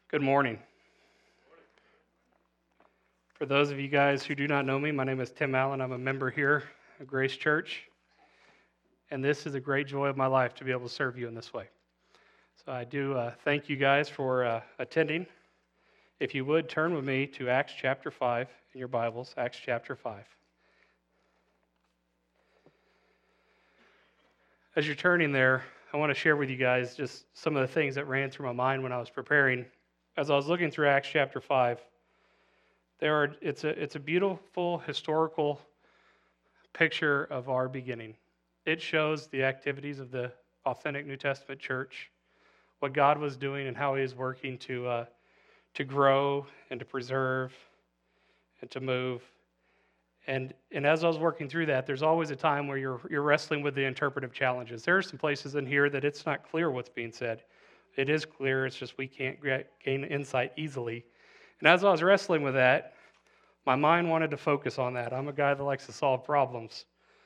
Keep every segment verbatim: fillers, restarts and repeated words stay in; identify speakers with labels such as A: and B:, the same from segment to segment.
A: Good morning. For those of you guys who do not know me, my name is Tim Allen. I'm a member here at Grace Church, and this is a great joy of my life to be able to serve you in this way. So I do uh, thank you guys for uh, attending. If you would, turn with me to Acts chapter five in your Bibles, Acts chapter five. As you're turning there, I want to share with you guys just some of the things that ran through my mind when I was preparing. As I was looking through Acts chapter five, there are it's a it's a beautiful historical picture of our beginning. It shows the activities of the authentic New Testament church, what God was doing and how He is working to uh, to grow and to preserve and to move. And and as I was working through that, there's always a time where you're you're wrestling with the interpretive challenges. There are some places in here that it's not clear what's being said. It is clear, it's just we can't gain insight easily. And as I was wrestling with that, my mind wanted to focus on that. I'm a guy that likes to solve problems.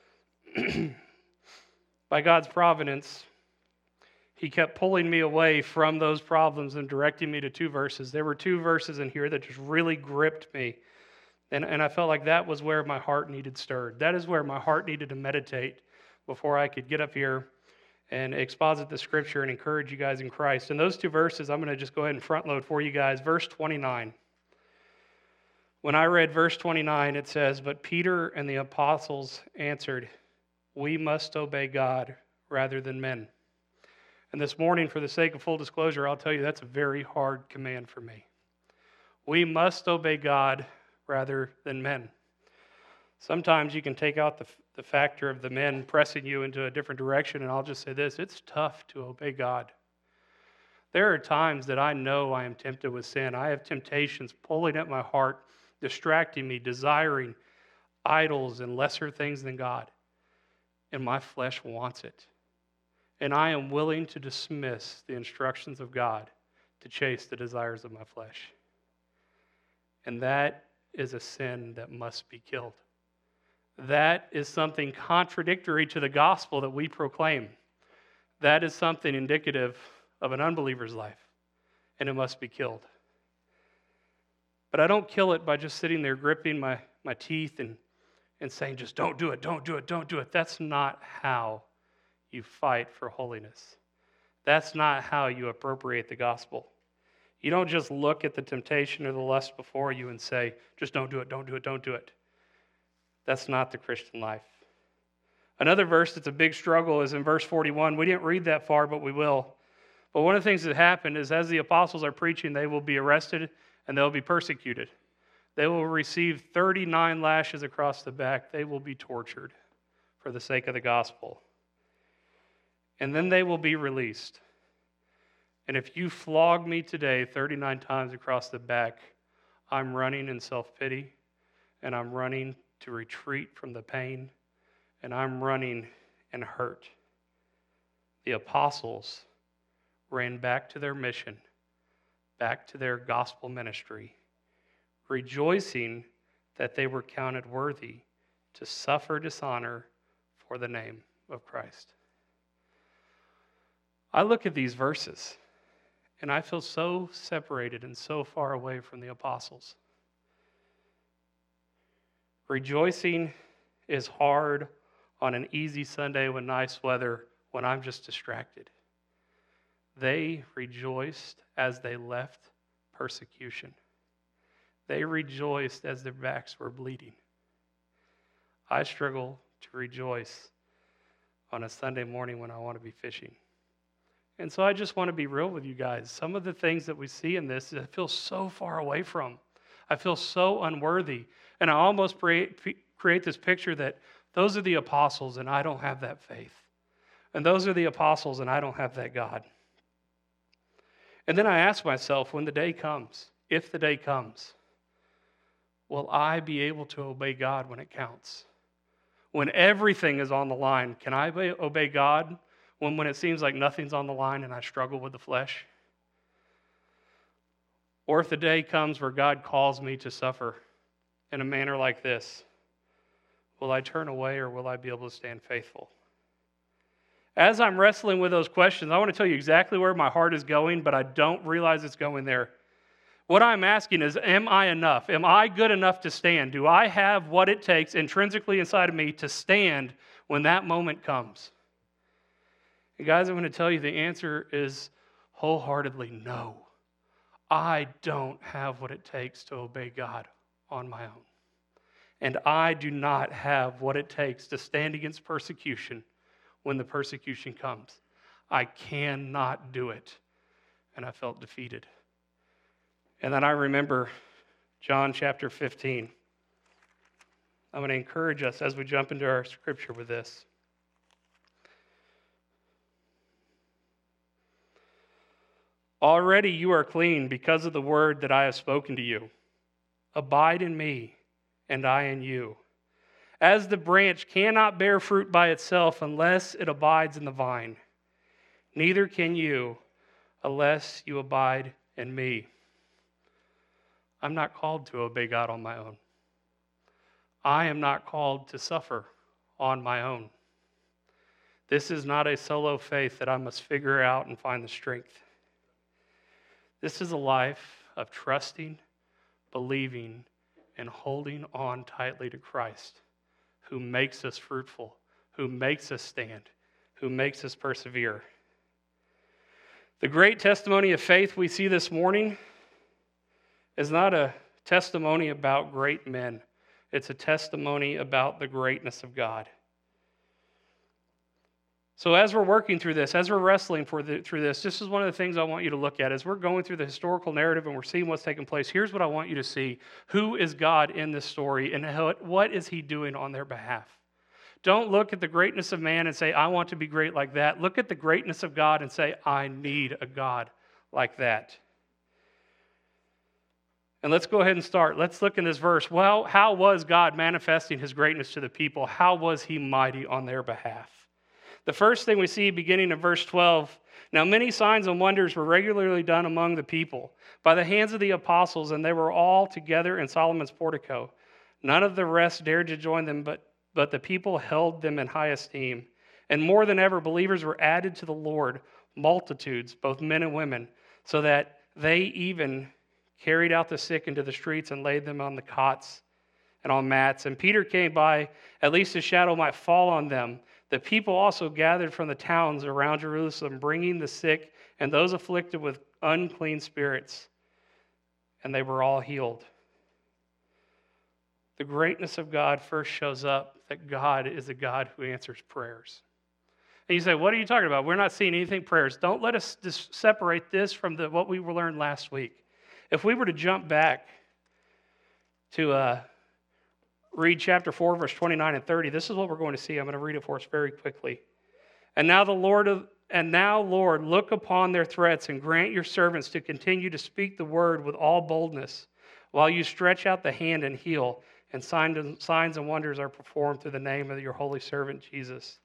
A: By God's providence, He kept pulling me away from those problems and directing me to two verses. There were two verses in here that just really gripped me. And, and I felt like that was where my heart needed stirred. That is where my heart needed to meditate before I could get up here and exposit the scripture and encourage you guys in Christ. And those two verses, I'm going to just go ahead and front load for you guys. Verse twenty-nine. When I read verse twenty-nine, it says, "But Peter and the apostles answered, 'We must obey God rather than men.'" And this morning, for the sake of full disclosure, I'll tell you that's a very hard command for me. We must obey God rather than men. Sometimes you can take out the, the factor of the men pressing you into a different direction, and I'll just say this, it's tough to obey God. There are times that I know I am tempted with sin. I have temptations pulling at my heart, distracting me, desiring idols and lesser things than God. And my flesh wants it. And I am willing to dismiss the instructions of God to chase the desires of my flesh. And that is a sin that must be killed. That is something contradictory to the gospel that we proclaim. That is something indicative of an unbeliever's life, and it must be killed. But I don't kill it by just sitting there gripping my, my teeth and, and saying, just don't do it, don't do it, don't do it. That's not how you fight for holiness. That's not how you appropriate the gospel. You don't just look at the temptation or the lust before you and say, just don't do it, don't do it, don't do it. That's not the Christian life. Another verse that's a big struggle is in verse forty-one. We didn't read that far, but we will. But one of the things that happened is as the apostles are preaching, they will be arrested and they'll be persecuted. They will receive thirty-nine lashes across the back. They will be tortured for the sake of the gospel. And then they will be released. And if you flog me today thirty-nine times across the back, I'm running in self-pity, and I'm running to retreat from the pain, and I'm running and hurt. The apostles ran back to their mission, back to their gospel ministry, rejoicing that they were counted worthy to suffer dishonor for the name of Christ. I look at these verses, and I feel so separated and so far away from the apostles. Rejoicing is hard on an easy Sunday with nice weather when I'm just distracted. They rejoiced as they left persecution. They rejoiced as their backs were bleeding. I struggle to rejoice on a Sunday morning when I want to be fishing. And so I just want to be real with you guys. Some of the things that we see in this, I feel so far away from. I feel so unworthy. And I almost create, create this picture that those are the apostles and I don't have that faith. And those are the apostles and I don't have that God. And then I ask myself, when the day comes, if the day comes, will I be able to obey God when it counts? When everything is on the line, can I obey God when, when it seems like nothing's on the line and I struggle with the flesh? Or if the day comes where God calls me to suffer in a manner like this, will I turn away or will I be able to stand faithful? As I'm wrestling with those questions, I want to tell you exactly where my heart is going, but I don't realize it's going there What I'm asking is, am I enough? Am I good enough to stand? Do I have what it takes intrinsically inside of me to stand when that moment comes? And guys, I'm going to tell you the answer is wholeheartedly no. I don't have what it takes to obey God on my own. And I do not have what it takes to stand against persecution when the persecution comes. I cannot do it. And I felt defeated. And then I remember John chapter fifteen. I'm going to encourage us as we jump into our scripture with this. Already you are clean because of the word that I have spoken to you. Abide in me, and I in you. As the branch cannot bear fruit by itself unless it abides in the vine, neither can you unless you abide in me. I'm not called to obey God on my own. I am not called to suffer on my own. This is not a solo faith that I must figure out and find the strength. This is a life of trusting, believing, and holding on tightly to Christ, who makes us fruitful, who makes us stand, who makes us persevere. The great testimony of faith we see this morning is not a testimony about great men. It's a testimony about the greatness of God. So as we're working through this, as we're wrestling for the, through this, this is one of the things I want you to look at. As we're going through the historical narrative and we're seeing what's taking place, here's what I want you to see. Who is God in this story, and how, what is he doing on their behalf? Don't look at the greatness of man and say, I want to be great like that. Look at the greatness of God and say, I need a God like that. And let's go ahead and start. Let's look in this verse. Well, how was God manifesting his greatness to the people? How was he mighty on their behalf? The first thing we see beginning in verse twelve, now many signs and wonders were regularly done among the people by the hands of the apostles, and they were all together in Solomon's portico. None of the rest dared to join them, but, but the people held them in high esteem. And more than ever, believers were added to the Lord, multitudes, both men and women, so that they even carried out the sick into the streets and laid them on the cots and on mats. And Peter came by, at least his shadow might fall on them. The people also gathered from the towns around Jerusalem, bringing the sick and those afflicted with unclean spirits, and they were all healed. The greatness of God first shows up that God is a God who answers prayers. And you say, what are you talking about? We're not seeing anything prayers. Don't let us just separate this from the, what we learned last week. If we were to jump back to uh, read chapter four, verse twenty-nine and thirty, this is what we're going to see. I'm going to read it for us very quickly. And now the Lord of, and now, Lord, look upon their threats and grant your servants to continue to speak the word with all boldness, while you stretch out the hand and heal, and signs and wonders are performed through the name of your holy servant Jesus.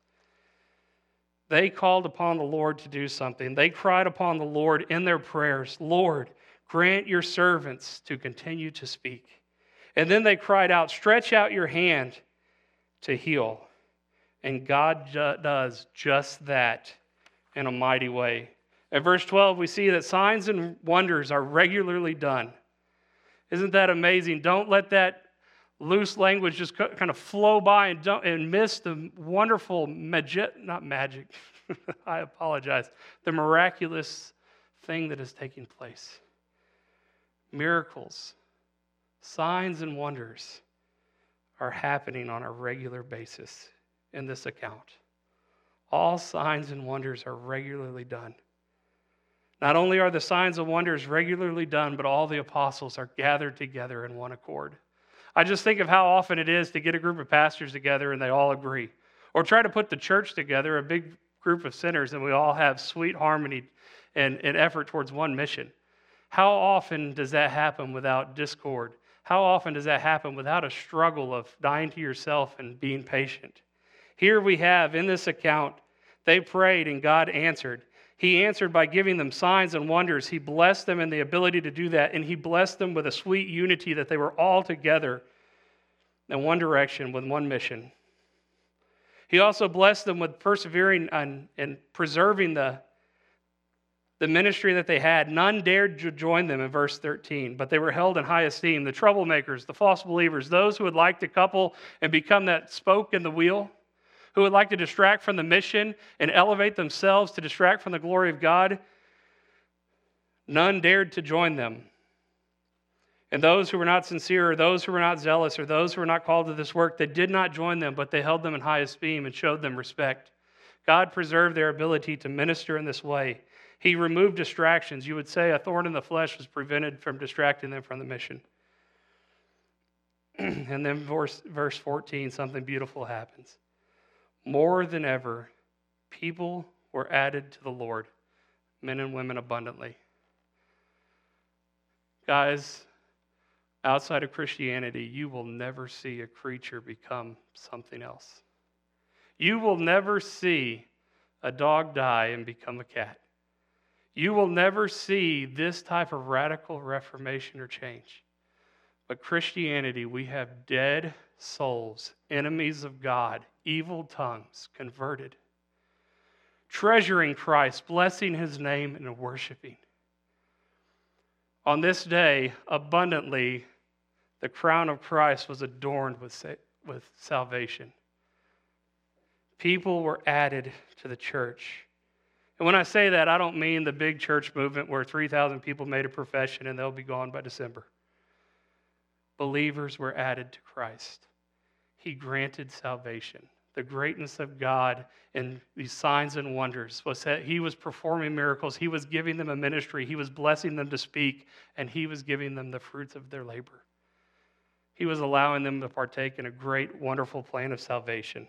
A: They called upon the Lord to do something. They cried upon the Lord in their prayers, Lord, grant your servants to continue to speak. And then they cried out, stretch out your hand to heal. And God ju- does just that in a mighty way. At verse twelve, we see that signs and wonders are regularly done. Isn't that amazing? Don't let that loose language just kind of flow by and, don't, and miss the wonderful, magi- not magic, I apologize, the miraculous thing that is taking place. Miracles, signs and wonders are happening on a regular basis in this account. All signs and wonders are regularly done. Not only are the signs and wonders regularly done, but all the apostles are gathered together in one accord. I just think of how often it is to get a group of pastors together and they all agree. Or try to put the church together, a big group of sinners, and we all have sweet harmony and, and effort towards one mission. How often does that happen without discord? How often does that happen without a struggle of dying to yourself and being patient? Here we have, in this account, they prayed and God answered. He answered by giving them signs and wonders. He blessed them in the ability to do that, and he blessed them with a sweet unity that they were all together in one direction with one mission. He also blessed them with persevering and, and preserving the the ministry that they had. None dared to join them in verse thirteen, but they were held in high esteem. The troublemakers, the false believers, those who would like to couple and become that spoke in the wheel, who would like to distract from the mission and elevate themselves to distract from the glory of God, none dared to join them. And those who were not sincere, or those who were not zealous, or those who were not called to this work, they did not join them, but they held them in high esteem and showed them respect. God preserved their ability to minister in this way. He removed distractions. You would say a thorn in the flesh was prevented from distracting them from the mission. And then verse, verse fourteen, something beautiful happens. More than ever, people were added to the Lord, men and women abundantly. Guys, outside of Christianity, you will never see a creature become something else. You will never see a dog die and become a cat. You will never see this type of radical reformation or change. But Christianity, we have dead souls, enemies of God, evil tongues, converted, treasuring Christ, blessing his name, and worshiping. On this day, abundantly, the crown of Christ was adorned with, with salvation. People were added to the church. And when I say that, I don't mean the big church movement where three thousand people made a profession and they'll be gone by December. Believers were added to Christ. He granted salvation. The greatness of God in these signs and wonders was that he was performing miracles. He was giving them a ministry. He was blessing them to speak, and he was giving them the fruits of their labor. He was allowing them to partake in a great, wonderful plan of salvation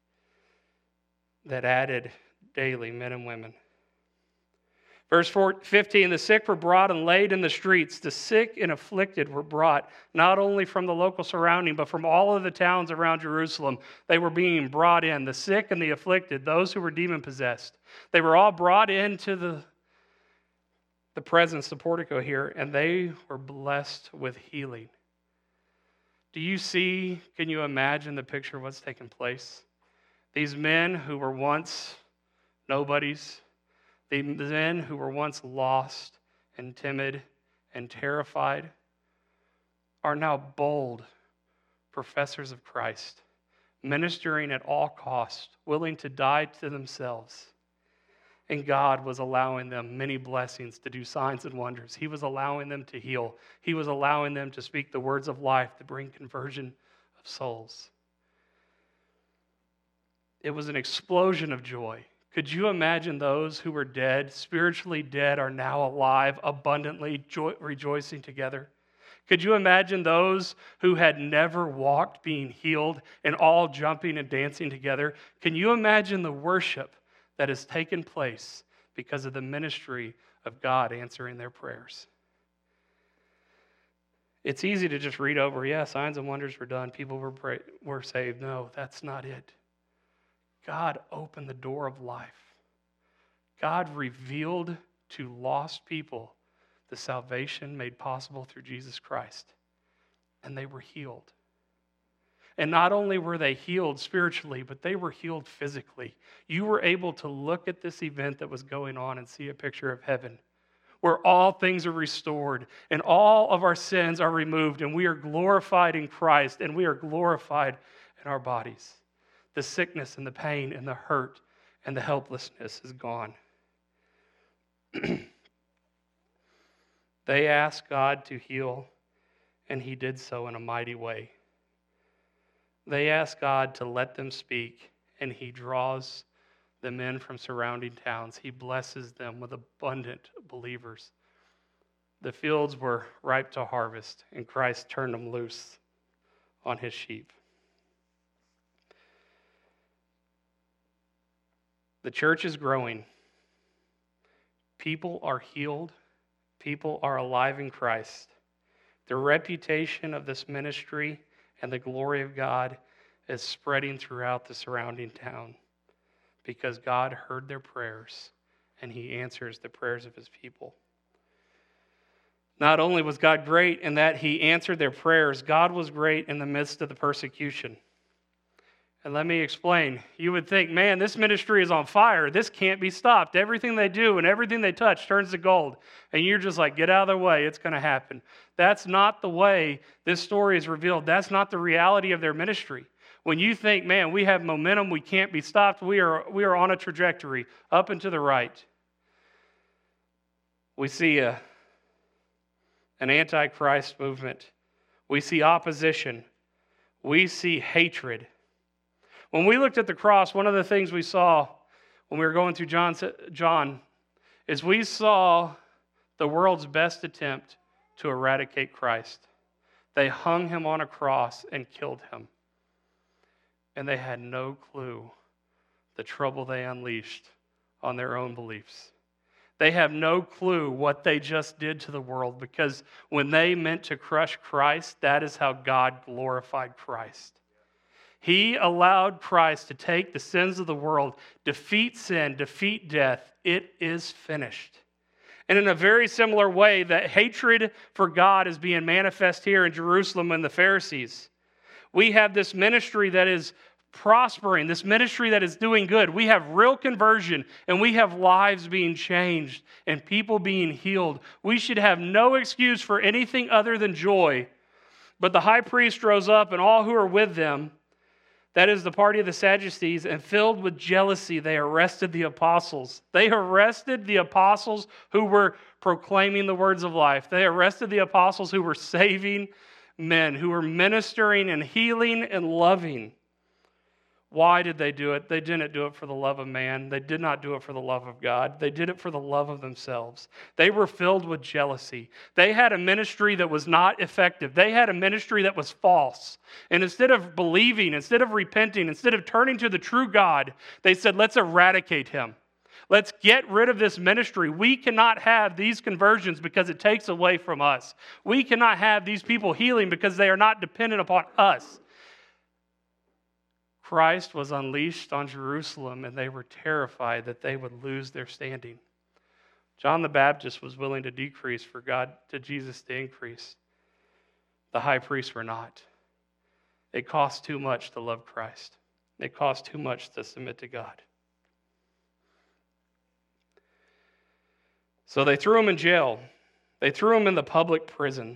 A: that added daily men and women. Verse fifteen, the sick were brought and laid in the streets. The sick and afflicted were brought not only from the local surrounding, but from all of the towns around Jerusalem. They were being brought in, the sick and the afflicted, those who were demon-possessed. They were all brought into the, the presence, the portico here, and they were blessed with healing. Do you see, can you imagine the picture of what's taking place? These men who were once nobodies, the men who were once lost and timid and terrified, are now bold professors of Christ, ministering at all costs, willing to die to themselves. And God was allowing them many blessings to do signs and wonders. He was allowing them to heal. He was allowing them to speak the words of life to bring conversion of souls. It was an explosion of joy. Could you imagine those who were dead, spiritually dead, are now alive, abundantly joy, rejoicing together? Could you imagine those who had never walked being healed and all jumping and dancing together? Can you imagine the worship that has taken place because of the ministry of God answering their prayers? It's easy to just read over, yeah, signs and wonders were done, people were, pray- were saved. No, that's not it. God opened the door of life. God revealed to lost people the salvation made possible through Jesus Christ. And they were healed. And not only were they healed spiritually, but they were healed physically. You were able to look at this event that was going on and see a picture of heaven, where all things are restored and all of our sins are removed, and we are glorified in Christ, and we are glorified in our bodies. The sickness and the pain and the hurt and the helplessness is gone. They asked God to heal, and he did so in a mighty way. They asked God to let them speak, and he draws the men from surrounding towns. He blesses them with abundant believers. The fields were ripe to harvest, and Christ turned them loose on his sheep. The church is growing. People are healed. People are alive in Christ. The reputation of this ministry and the glory of God is spreading throughout the surrounding town because God heard their prayers and he answers the prayers of his people. Not only was God great in that he answered their prayers, God was great in the midst of the persecution. And let me explain. You would think, man, this ministry is on fire. This can't be stopped. Everything they do and everything they touch turns to gold. And you're just like, get out of their way. It's going to happen. That's not the way this story is revealed. That's not the reality of their ministry. When you think, man, we have momentum, we can't be stopped, we are, we are on a trajectory up and to the right. We see a, an antichrist movement. We see opposition. We see hatred. When we looked at the cross, one of the things we saw when we were going through John, John is we saw the world's best attempt to eradicate Christ. They hung him on a cross and killed him. And they had no clue the trouble they unleashed on their own beliefs. They have no clue what they just did to the world, because when they meant to crush Christ, that is how God glorified Christ. He allowed Christ to take the sins of the world, defeat sin, defeat death. It is finished. And in a very similar way, that hatred for God is being manifest here in Jerusalem and the Pharisees. We have this ministry that is prospering, this ministry that is doing good. We have real conversion, and we have lives being changed and people being healed. We should have no excuse for anything other than joy. But the high priest rose up, and all who are with them, that is the party of the Sadducees, and filled with jealousy, they arrested the apostles. They arrested the apostles who were proclaiming the words of life. They arrested the apostles who were saving men, who were ministering and healing and loving. Why did they do it? They didn't do it for the love of man. They did not do it for the love of God. They did it for the love of themselves. They were filled with jealousy. They had a ministry that was not effective. They had a ministry that was false. And instead of believing, instead of repenting, instead of turning to the true God, they said, let's eradicate him. Let's get rid of this ministry. We cannot have these conversions because it takes away from us. We cannot have these people healing because they are not dependent upon us. Christ was unleashed on Jerusalem, and they were terrified that they would lose their standing. John the Baptist was willing to decrease for God, to Jesus to increase. The high priests were not. It cost too much to love Christ. It cost too much to submit to God. So they threw him in jail. They threw him in the public prison.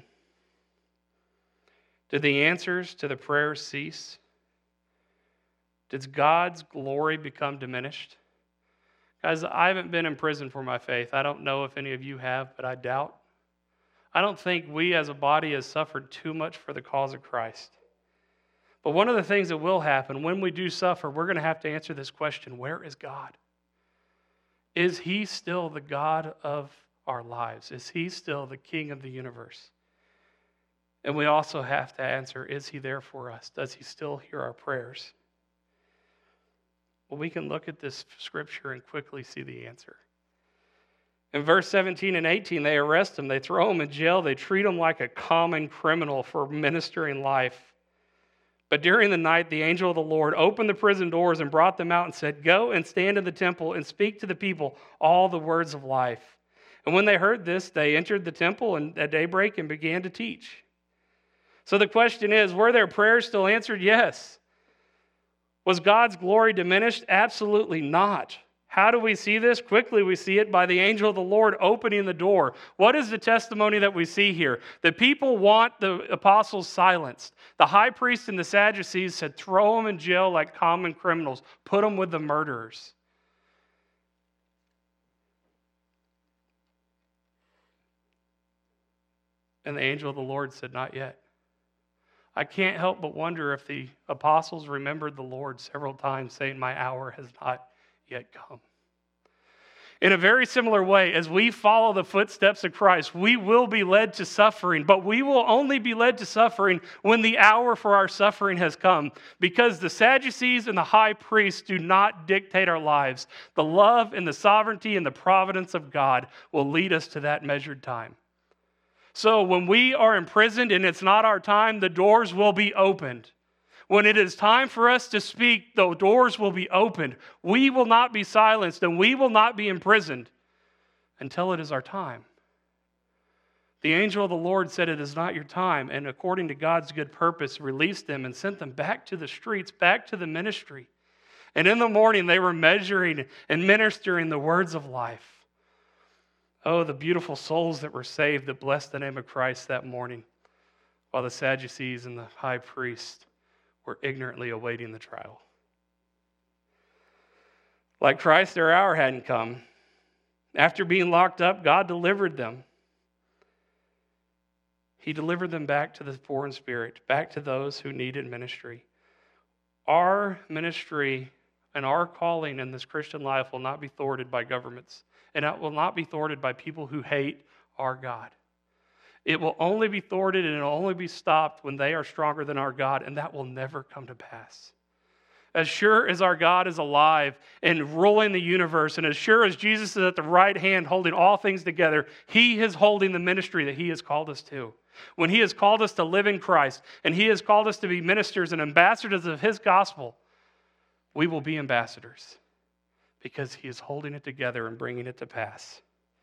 A: Did the answers to the prayers cease? Did God's glory become diminished? Guys, I haven't been in prison for my faith. I don't know if any of you have, but I doubt. I don't think we as a body has suffered too much for the cause of Christ. But one of the things that will happen when we do suffer, we're going to have to answer this question: where is God? Is he still the God of our lives? Is he still the King of the universe? And we also have to answer, is he there for us? Does he still hear our prayers? Well, we can look at this scripture and quickly see the answer. In verse seventeen and eighteen, they arrest him. They throw him in jail. They treat him like a common criminal for ministering life. But during the night, the angel of the Lord opened the prison doors and brought them out and said, "Go and stand in the temple and speak to the people all the words of life." And when they heard this, they entered the temple and at daybreak and began to teach. So the question is, were their prayers still answered? Yes. Was God's glory diminished? Absolutely not. How do we see this? Quickly, we see it by the angel of the Lord opening the door. What is the testimony that we see here? The people want the apostles silenced. The high priest and the Sadducees said, throw them in jail like common criminals. Put them with the murderers. And the angel of the Lord said, not yet. I can't help but wonder if the apostles remembered the Lord several times saying, my hour has not yet come. In a very similar way, as we follow the footsteps of Christ, we will be led to suffering, but we will only be led to suffering when the hour for our suffering has come, because the Sadducees and the high priests do not dictate our lives. The love and the sovereignty and the providence of God will lead us to that measured time. So when we are imprisoned and it's not our time, the doors will be opened. When it is time for us to speak, the doors will be opened. We will not be silenced and we will not be imprisoned until it is our time. The angel of the Lord said, "It is not your time," and according to God's good purpose, released them and sent them back to the streets, back to the ministry. And in the morning, they were measuring and ministering the words of life. Oh, the beautiful souls that were saved that blessed the name of Christ that morning, while the Sadducees and the high priest were ignorantly awaiting the trial. Like Christ, their hour hadn't come. After being locked up, God delivered them. He delivered them back to the poor in spirit, back to those who needed ministry. Our ministry and our calling in this Christian life will not be thwarted by governments, and it will not be thwarted by people who hate our God. It will only be thwarted and it will only be stopped when they are stronger than our God, and that will never come to pass. As sure as our God is alive and ruling the universe, and as sure as Jesus is at the right hand holding all things together, He is holding the ministry that He has called us to. When He has called us to live in Christ, and He has called us to be ministers and ambassadors of His gospel, we will be ambassadors because He is holding it together and bringing it to pass.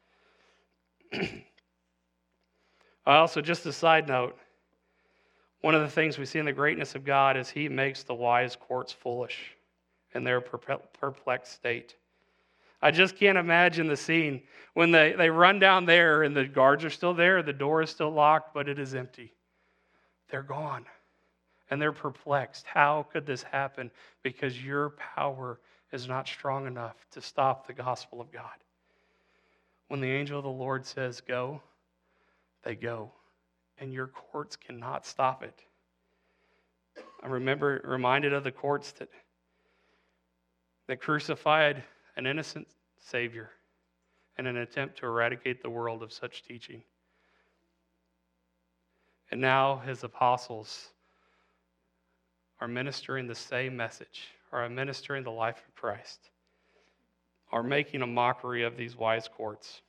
A: Also, just a side note, one of the things we see in the greatness of God is He makes the wise courts foolish in their perplexed state. I just can't imagine the scene when they, they run down there and the guards are still there, the door is still locked, but it is empty. They're gone. And they're perplexed. How could this happen? Because your power is not strong enough to stop the gospel of God. When the angel of the Lord says go, they go. And your courts cannot stop it. I remember reminded of the courts that, that crucified an innocent Savior in an attempt to eradicate the world of such teaching. And now His apostles are ministering the same message, are ministering the life of Christ, are making a mockery of these wise courts.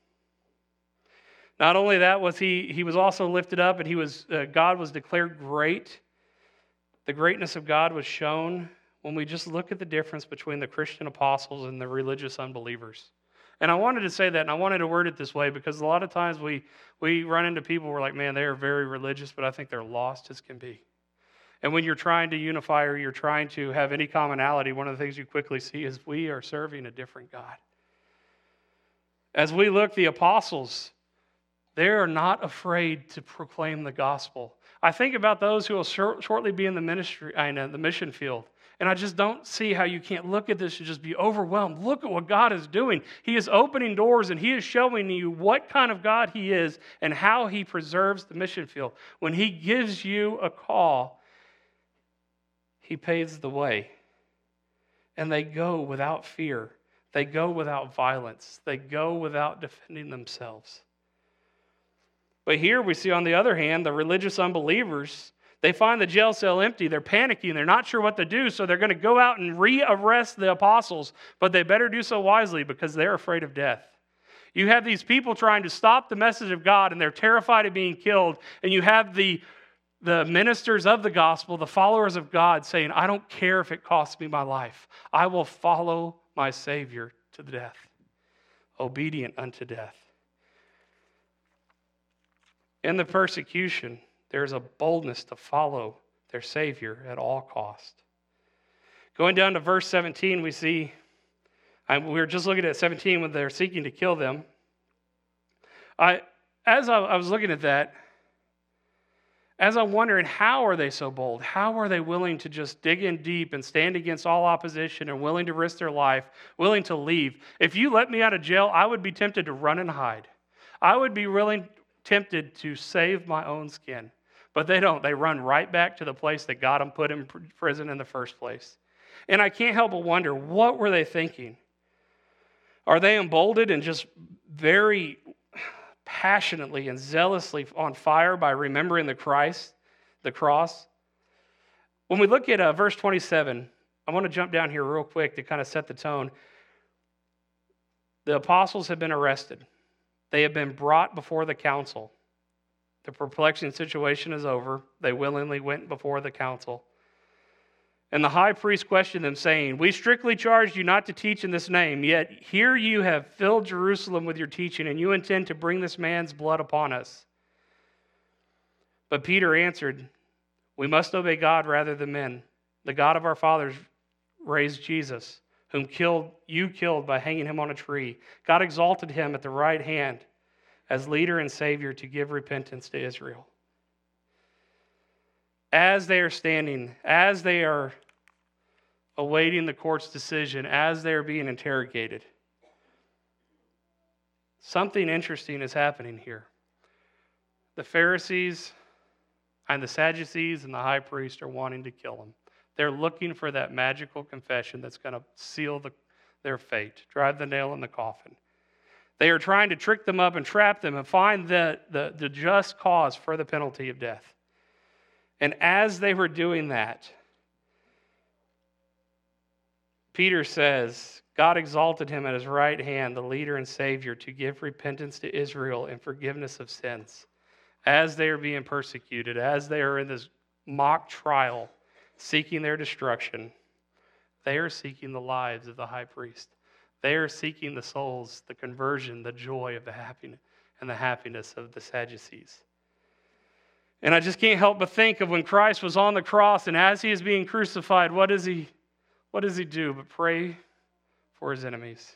A: Not only that, was he, he was also lifted up, and he was uh, God was declared great. The greatness of God was shown when we just look at the difference between the Christian apostles and the religious unbelievers. And I wanted to say that, and I wanted to word it this way, because a lot of times we, we run into people who are like, man, they are very religious, but I think they're lost as can be. And when you're trying to unify or you're trying to have any commonality, one of the things you quickly see is we are serving a different God. As we look, the apostles, they are not afraid to proclaim the gospel. I think about those who will short, shortly be in the ministry, I know, the mission field. And I just don't see how you can't look at this and just be overwhelmed. Look at what God is doing. He is opening doors, and He is showing you what kind of God He is and how He preserves the mission field. When He gives you a call, He paves the way. And they go without fear. They go without violence. They go without defending themselves. But here we see, on the other hand, the religious unbelievers, they find the jail cell empty. They're panicking. They're not sure what to do, so they're going to go out and re-arrest the apostles. But they better do so wisely because they're afraid of death. You have these people trying to stop the message of God, and they're terrified of being killed. And you have the, the ministers of the gospel, the followers of God, saying, I don't care if it costs me my life. I will follow my Savior to the death, obedient unto death. In the persecution, there's a boldness to follow their Savior at all cost. Going down to verse seventeen, we see, we were just looking at seventeen when they're seeking to kill them. I, as I, I was looking at that, as I'm wondering, how are they so bold? How are they willing to just dig in deep and stand against all opposition and willing to risk their life, willing to leave? If you let me out of jail, I would be tempted to run and hide. I would be willing, tempted to save my own skin. But they don't. They run right back to the place that got them put in prison in the first place. And I can't help but wonder, what were they thinking? Are they emboldened and just very passionately and zealously on fire by remembering the Christ, the cross? When we look at uh, verse twenty-seven, I want to jump down here real quick to kind of set the tone. The apostles have been arrested. They have been brought before the council. The perplexing situation is over. They willingly went before the council. And the high priest questioned them, saying, "We strictly charged you not to teach in this name, yet here you have filled Jerusalem with your teaching, and you intend to bring this man's blood upon us." But Peter answered, "We must obey God rather than men. The God of our fathers raised Jesus, whom killed you killed by hanging him on a tree. God exalted him at the right hand as leader and savior to give repentance to Israel." As they are standing, as they are awaiting the court's decision, as they are being interrogated, something interesting is happening here. The Pharisees and the Sadducees and the high priest are wanting to kill him. They're looking for that magical confession that's going to seal the, their fate, drive the nail in the coffin. They are trying to trick them up and trap them and find the, the, the just cause for the penalty of death. And as they were doing that, Peter says, God exalted him at his right hand, the leader and savior, to give repentance to Israel and forgiveness of sins. As they are being persecuted, as they are in this mock trial, seeking their destruction, they are seeking the lives of the high priest. They are seeking the souls, the conversion, the joy of the happiness and the happiness of the Sadducees. And I just can't help but think of when Christ was on the cross, and as he is being crucified, what does he, what does he do but pray for his enemies?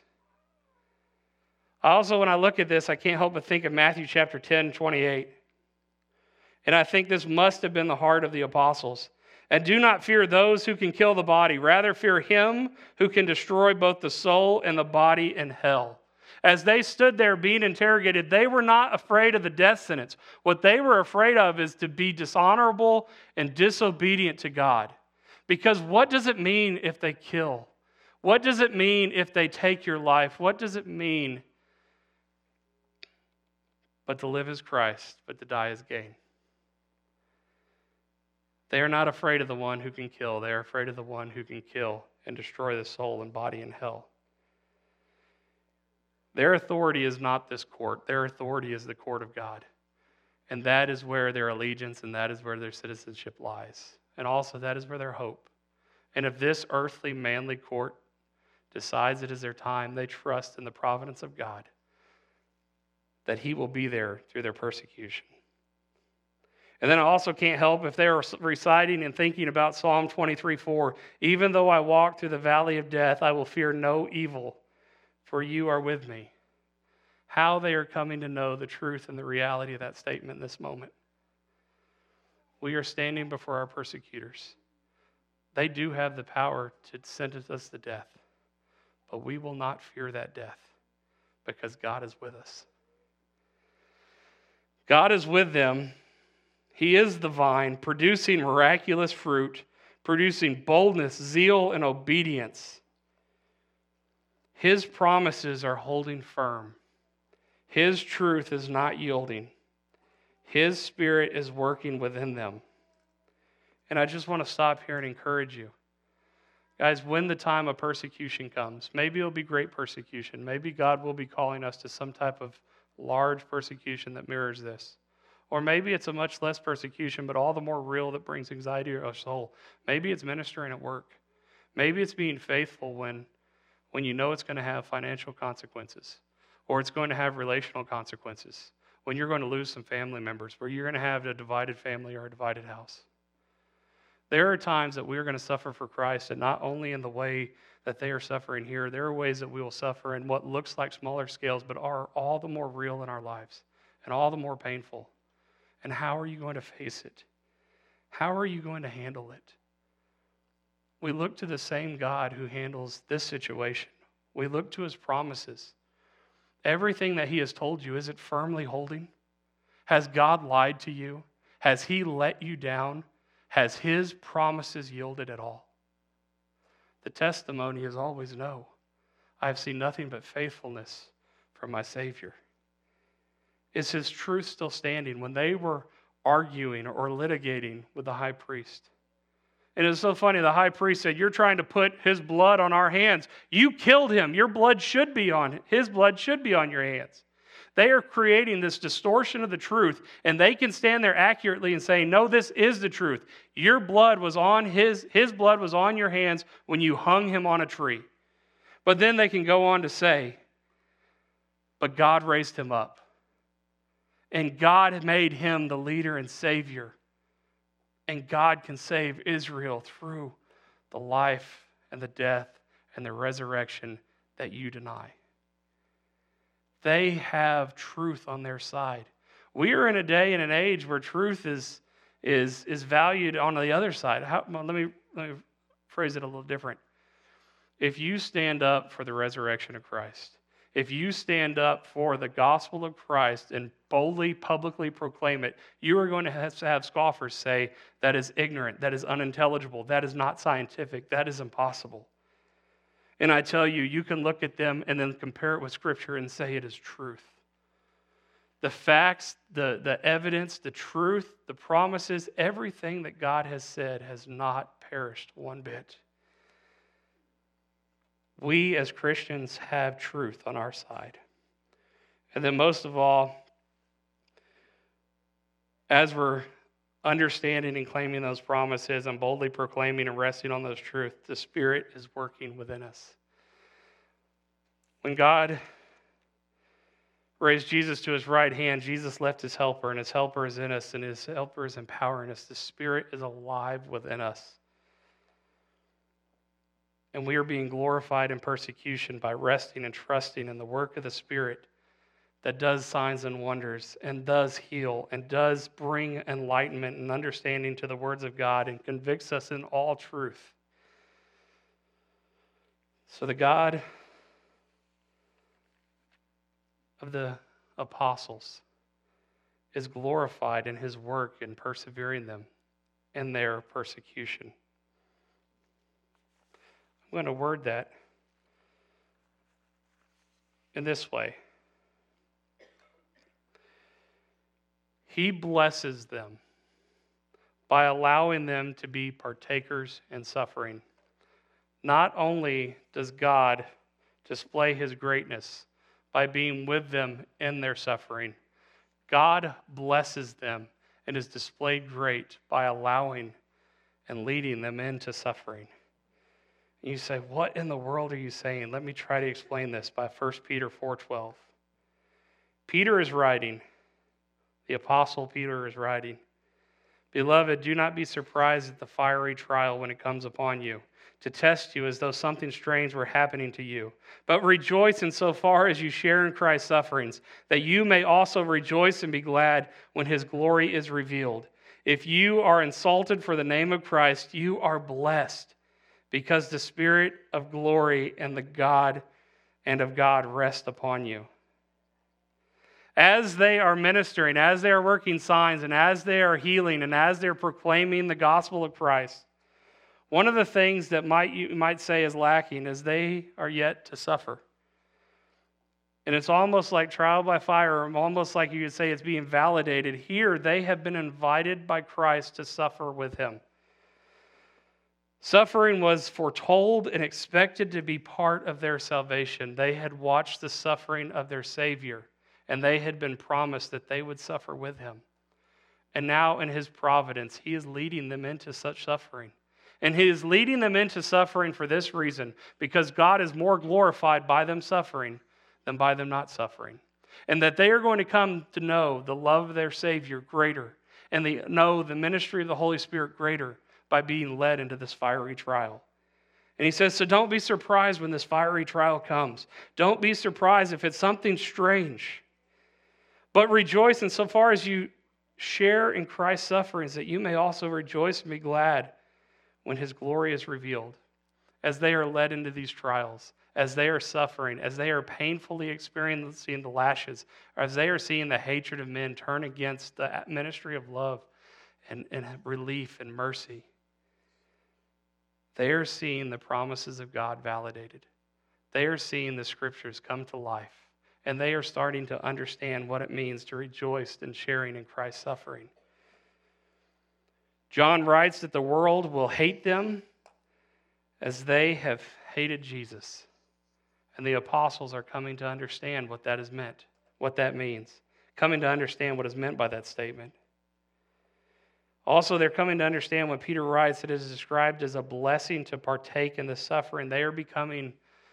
A: Also, when I look at this, I can't help but think of Matthew chapter ten, twenty-eight. And I think this must have been the heart of the apostles. "And do not fear those who can kill the body. Rather fear him who can destroy both the soul and the body in hell." As they stood there being interrogated, they were not afraid of the death sentence. What they were afraid of is to be dishonorable and disobedient to God. Because what does it mean if they kill? What does it mean if they take your life? What does it mean? But to live is Christ, but to die is gain. They are not afraid of the one who can kill. They are afraid of the one who can kill and destroy the soul and body in hell. Their authority is not this court. Their authority is the court of God. And that is where their allegiance and that is where their citizenship lies. And also that is where their hope. And if this earthly manly court decides it is their time, they trust in the providence of God that he will be there through their persecution. And then I also can't help if they are reciting and thinking about Psalm twenty-three four. "Even though I walk through the valley of death, I will fear no evil, for you are with me." How they are coming to know the truth and the reality of that statement in this moment. We are standing before our persecutors. They do have the power to sentence us to death, but we will not fear that death because God is with us. God is with them. He is the vine, producing miraculous fruit, producing boldness, zeal, and obedience. His promises are holding firm. His truth is not yielding. His Spirit is working within them. And I just want to stop here and encourage you. Guys, when the time of persecution comes, maybe it'll be great persecution. Maybe God will be calling us to some type of large persecution that mirrors this. Or maybe it's a much less persecution, but all the more real that brings anxiety to our soul. Maybe it's ministering at work. Maybe it's being faithful when, when you know it's going to have financial consequences. Or it's going to have relational consequences. When you're going to lose some family members. Where you're going to have a divided family or a divided house. There are times that we are going to suffer for Christ, and not only in the way that they are suffering here, there are ways that we will suffer in what looks like smaller scales, but are all the more real in our lives, and all the more painful. And how are you going to face it? How are you going to handle it? We look to the same God who handles this situation. We look to his promises. Everything that he has told you, is it firmly holding? Has God lied to you? Has he let you down? Has his promises yielded at all? The testimony is always no. I have seen nothing but faithfulness from my Savior. Is his truth still standing when they were arguing or litigating with the high priest? And it was so funny, the high priest said, "You're trying to put his blood on our hands. You killed him. Your blood should be on, his blood should be on your hands." They are creating this distortion of the truth, and they can stand there accurately and say, no, this is the truth. Your blood was on his, his blood was on your hands when you hung him on a tree. But then they can go on to say, but God raised him up. And God made him the leader and savior. And God can save Israel through the life and the death and the resurrection that you deny. They have truth on their side. We are in a day and an age where truth is, is, is valued on the other side. How, well, let me, let me phrase it a little different. If you stand up for the resurrection of Christ, if you stand up for the gospel of Christ and boldly, publicly proclaim it, you are going to have, to have scoffers say, that is ignorant, that is unintelligible, that is not scientific, that is impossible. And I tell you, you can look at them and then compare it with Scripture and say it is truth. The facts, the, the evidence, the truth, the promises, everything that God has said has not perished one bit. We as Christians have truth on our side. And then most of all, as we're understanding and claiming those promises and boldly proclaiming and resting on those truths, the Spirit is working within us. When God raised Jesus to his right hand, Jesus left his helper, and his helper is in us, and his helper is empowering us. The Spirit is alive within us. And we are being glorified in persecution by resting and trusting in the work of the Spirit that does signs and wonders and does heal and does bring enlightenment and understanding to the words of God and convicts us in all truth. So the God of the apostles is glorified in his work in persevering them in their persecution. I'm going to word that in this way. He blesses them by allowing them to be partakers in suffering. Not only does God display his greatness by being with them in their suffering, God blesses them and is displayed great by allowing and leading them into suffering. And you say, what in the world are you saying? Let me try to explain this by First Peter four twelve. Peter is writing, the Apostle Peter is writing, Beloved, do not be surprised at the fiery trial when it comes upon you, to test you as though something strange were happening to you. But rejoice insofar as you share in Christ's sufferings, that you may also rejoice and be glad when his glory is revealed. If you are insulted for the name of Christ, you are blessed, because the Spirit of glory and the God and of God rest upon you. As they are ministering, as they are working signs, and as they are healing, and as they're proclaiming the gospel of Christ, one of the things that might you might say is lacking is they are yet to suffer. And it's almost like trial by fire, or almost like you could say it's being validated. Here, they have been invited by Christ to suffer with him. Suffering was foretold and expected to be part of their salvation. They had watched the suffering of their Savior, and they had been promised that they would suffer with him. And now in his providence, he is leading them into such suffering. And he is leading them into suffering for this reason, because God is more glorified by them suffering than by them not suffering. And that they are going to come to know the love of their Savior greater, and they know the ministry of the Holy Spirit greater by being led into this fiery trial. And he says, so don't be surprised when this fiery trial comes. Don't be surprised if it's something strange. But rejoice insofar as you share in Christ's sufferings, that you may also rejoice and be glad when his glory is revealed. As they are led into these trials, as they are suffering, as they are painfully experiencing the lashes, or as they are seeing the hatred of men turn against the ministry of love and, and relief and mercy, they are seeing the promises of God validated. They are seeing the scriptures come to life. And they are starting to understand what it means to rejoice in sharing in Christ's suffering. John writes that the world will hate them as they have hated Jesus. And the apostles are coming to understand what that has meant. what that means, coming to understand what is meant by that statement. Also, they're coming to understand when Peter writes that it is described as a blessing to partake in the suffering. They are becoming,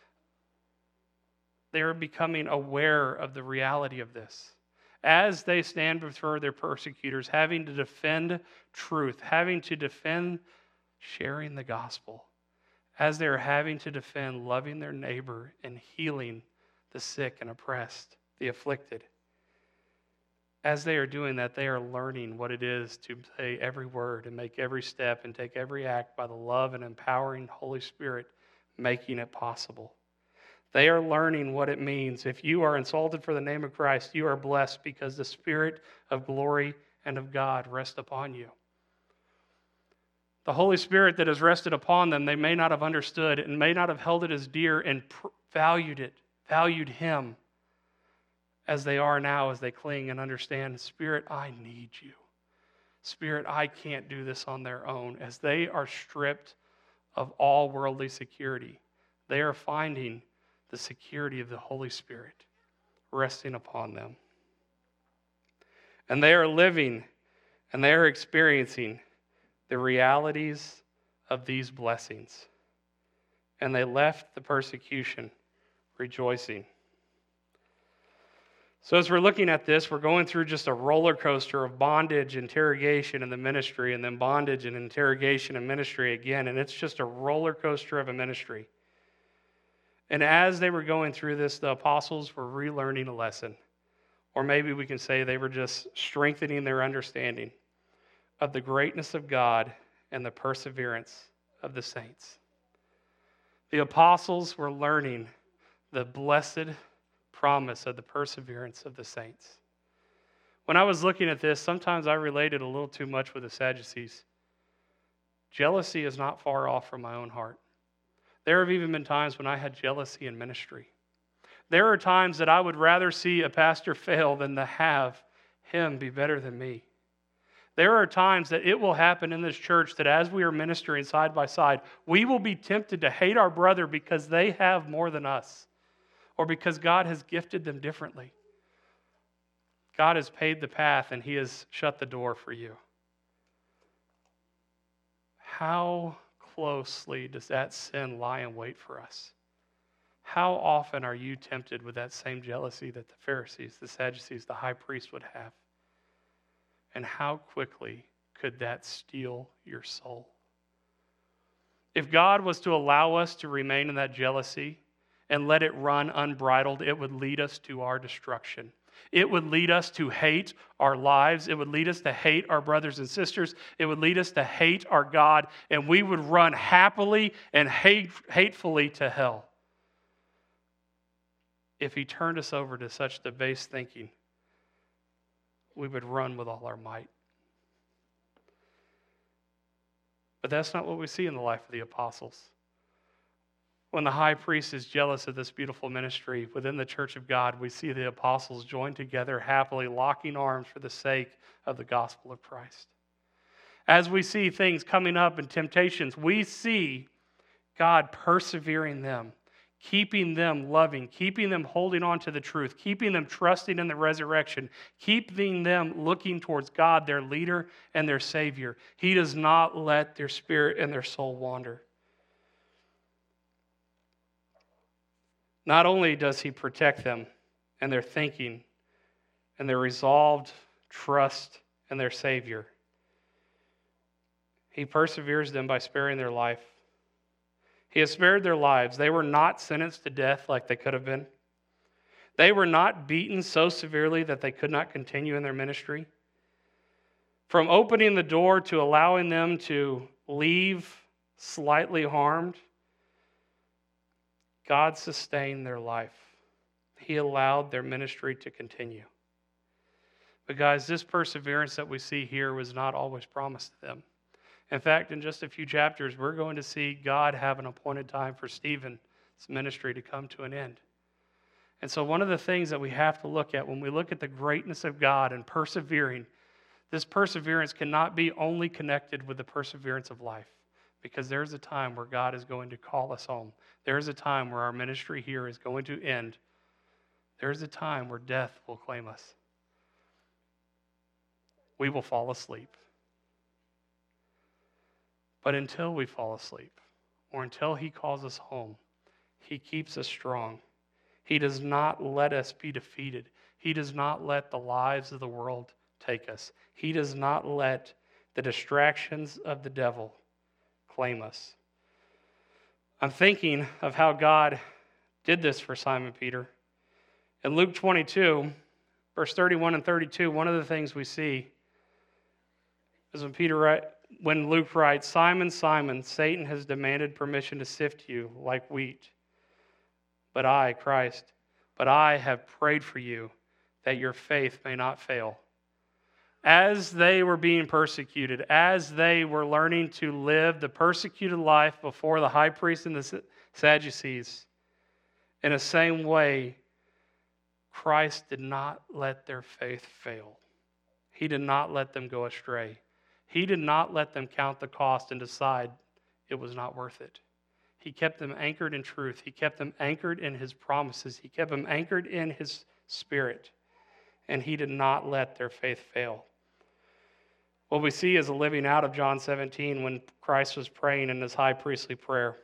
A: they are becoming aware of the reality of this. As they stand before their persecutors, having to defend truth, having to defend sharing the gospel, as they're having to defend loving their neighbor and healing the sick and oppressed, the afflicted. As they are doing that, they are learning what it is to say every word and make every step and take every act by the love and empowering Holy Spirit, making it possible. They are learning what it means. If you are insulted for the name of Christ, you are blessed because the Spirit of glory and of God rests upon you. The Holy Spirit that has rested upon them, they may not have understood and may not have held it as dear and pr- valued it, valued Him as they are now, as they cling and understand, Spirit, I need you. Spirit, I can't do this on their own. As they are stripped of all worldly security, they are finding the security of the Holy Spirit resting upon them. And they are living and they are experiencing the realities of these blessings. And they left the persecution rejoicing. So as we're looking at this, we're going through just a roller coaster of bondage, interrogation, and the ministry, and then bondage and interrogation and ministry again. And it's just a roller coaster of a ministry. And as they were going through this, the apostles were relearning a lesson. Or maybe we can say they were just strengthening their understanding of the greatness of God and the perseverance of the saints. The apostles were learning the blessed promise of the perseverance of the saints. When I was looking at this, sometimes I related a little too much with the Sadducees. Jealousy is not far off from my own heart. There have even been times when I had jealousy in ministry. There are times that I would rather see a pastor fail than to have him be better than me. There are times that it will happen in this church that as we are ministering side by side, we will be tempted to hate our brother because they have more than us, or because God has gifted them differently. God has paved the path and He has shut the door for you. How closely does that sin lie in wait for us? How often are you tempted with that same jealousy that the Pharisees, the Sadducees, the high priest would have? And how quickly could that steal your soul? If God was to allow us to remain in that jealousy and let it run unbridled, it would lead us to our destruction. It would lead us to hate our lives. It would lead us to hate our brothers and sisters. It would lead us to hate our God, and we would run happily and hate, hatefully to hell if He turned us over to such debased thinking. We would run with all our might. But that's not what we see in the life of the apostles. When the high priest is jealous of this beautiful ministry within the church of God, we see the apostles join together happily, locking arms for the sake of the gospel of Christ. As we see things coming up and temptations, we see God persevering them, keeping them loving, keeping them holding on to the truth, keeping them trusting in the resurrection, keeping them looking towards God, their leader and their Savior. He does not let their spirit and their soul wander. Not only does He protect them and their thinking and their resolved trust in their Savior, He perseveres them by sparing their life. He has spared their lives. They were not sentenced to death like they could have been. They were not beaten so severely that they could not continue in their ministry. From opening the door to allowing them to leave slightly harmed, God sustained their life. He allowed their ministry to continue. But guys, this perseverance that we see here was not always promised to them. In fact, in just a few chapters, we're going to see God have an appointed time for Stephen's ministry to come to an end. And so one of the things that we have to look at when we look at the greatness of God and persevering, this perseverance cannot be only connected with the perseverance of life, because there's a time where God is going to call us home. There's a time where our ministry here is going to end There's a time where death will claim us. We will fall asleep. But until we fall asleep, or until he calls us home, he keeps us strong. He does not let us be defeated. He does not let the lives of the world take us. He does not let the distractions of the devil claim us. I'm thinking of how God did this for Simon Peter. In Luke twenty-two, verse thirty-one and thirty-two, one of the things we see is when Peter, when Luke writes, "Simon, Simon, Satan has demanded permission to sift you like wheat. But I, Christ, but I have prayed for you that your faith may not fail." As they were being persecuted, as they were learning to live the persecuted life before the high priest and the Sadducees, in the same way, Christ did not let their faith fail. He did not let them go astray. He did not let them count the cost and decide it was not worth it. He kept them anchored in truth. He kept them anchored in his promises. He kept them anchored in his spirit. And he did not let their faith fail. What we see is a living out of John seventeen when Christ was praying in his high priestly prayer.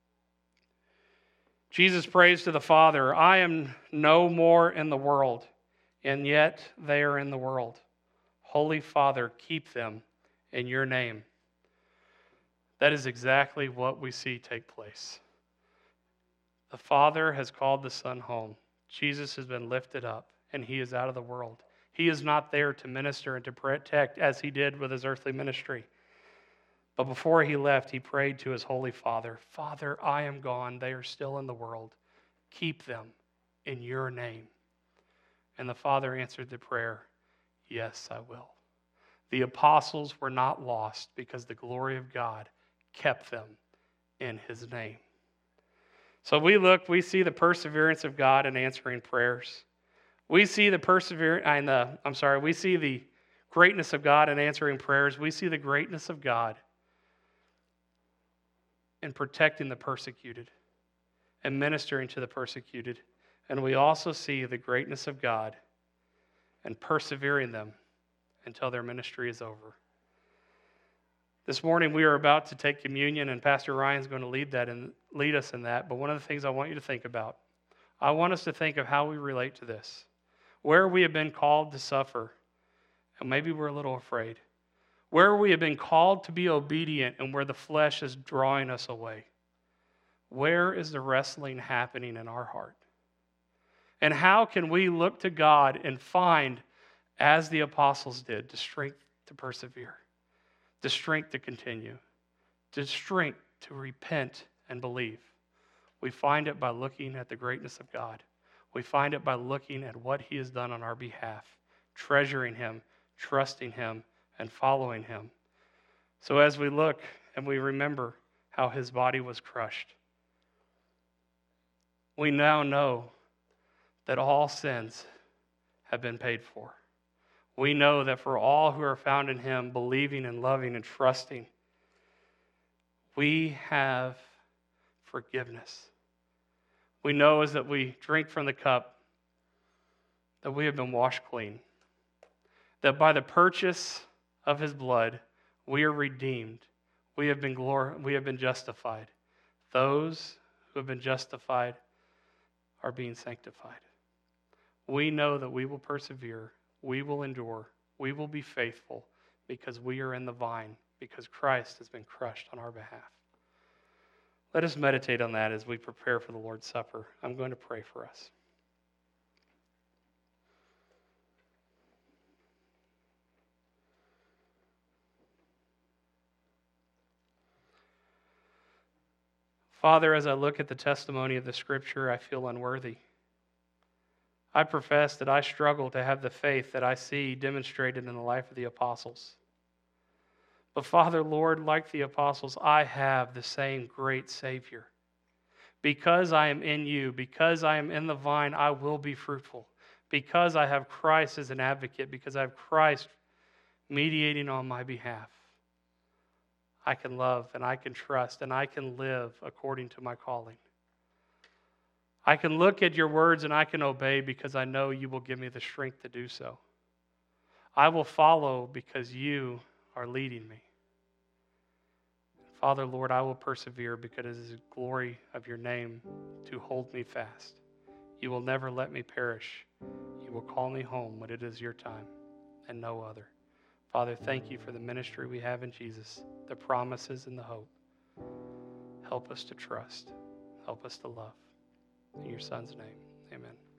A: Jesus prays to the Father, "I am no more in the world, and yet they are in the world. Holy Father, keep them in your name." That is exactly what we see take place. The Father has called the Son home. Jesus has been lifted up, and he is out of the world. He is not there to minister and to protect as he did with his earthly ministry. But before he left, he prayed to his Holy Father, "Father, I am gone. They are still in the world. Keep them in your name." And the Father answered the prayer, "Yes, I will." The apostles were not lost because the glory of God kept them in his name. So we look, we see the perseverance of God in answering prayers. We see the perseverance, and the, I'm sorry, we see the greatness of God in answering prayers. We see the greatness of God in protecting the persecuted and ministering to the persecuted. And we also see the greatness of God in persevering them until their ministry is over. This morning we are about to take communion, and Pastor Ryan's going to lead that and lead us in that. But one of the things I want you to think about, I want us to think of how we relate to this. Where we have been called to suffer, and maybe we're a little afraid. Where we have been called to be obedient, and where the flesh is drawing us away. Where is the wrestling happening in our heart? And how can we look to God and find, as the apostles did, the strength to persevere, the strength to continue, the strength to repent and believe? We find it by looking at the greatness of God. We find it by looking at what he has done on our behalf, treasuring him, trusting him, and following him. So as we look and we remember how his body was crushed, we now know that all sins have been paid for. We know that for all who are found in him, believing and loving and trusting, we have forgiveness. We know as that we drink from the cup that we have been washed clean. That by the purchase of his blood, we are redeemed. We have been glor- we have been justified. Those who have been justified are being sanctified. We know that we will persevere, we will endure, we will be faithful because we are in the vine, because Christ has been crushed on our behalf. Let us meditate on that as we prepare for the Lord's Supper. I'm going to pray for us. Father, as I look at the testimony of the Scripture, I feel unworthy. I profess that I struggle to have the faith that I see demonstrated in the life of the apostles. But Father, Lord, like the apostles, I have the same great Savior. Because I am in you, because I am in the vine, I will be fruitful. Because I have Christ as an advocate, because I have Christ mediating on my behalf, I can love and I can trust and I can live according to my calling. I can look at your words and I can obey because I know you will give me the strength to do so. I will follow because you are leading me. Father, Lord, I will persevere because it is the glory of your name to hold me fast. You will never let me perish. You will call me home when it is your time and no other. Father, thank you for the ministry we have in Jesus, the promises and the hope. Help us to trust. Help us to love. In your Son's name, amen.